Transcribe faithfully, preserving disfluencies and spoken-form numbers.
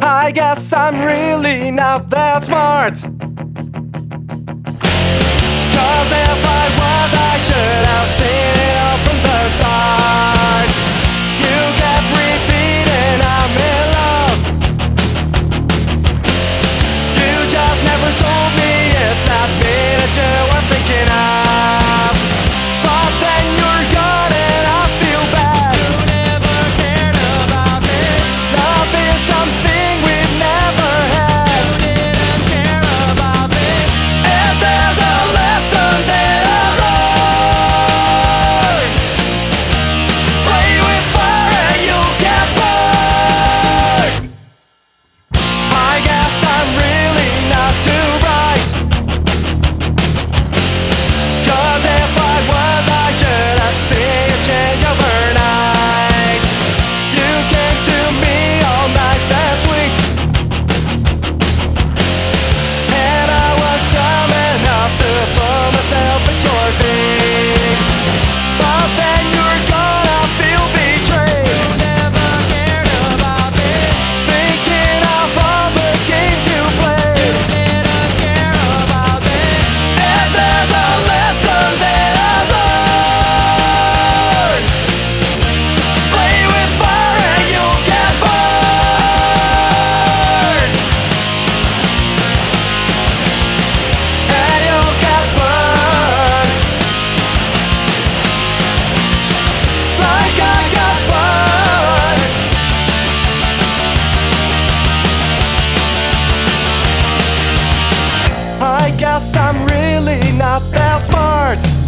I guess I'm really not that smart. 'Cause if I was, I should have seen it all from the start. You kept repeating I'm in love. You just never told me it's not me that you were thinking of. But then you're gone and I feel bad. You never cared about me. Love is something we've never had. You didn't care about me. And there's a lesson that I learned. Play with fire and you'll get burned. I guess I'm really not too bright. 'Cause if I was, I should have seen you change overnight. You came to me all nice and sweet, and I was dumb enough to put myself at your feet. But then you're gone, I feel betrayed. You never cared about me. Thinking of all the games you played. You didn't care about me. And there's a lesson that I learned. Play with fire and you'll get burned. And you'll get burned. Like I got burned. I guess I'm really not that smart.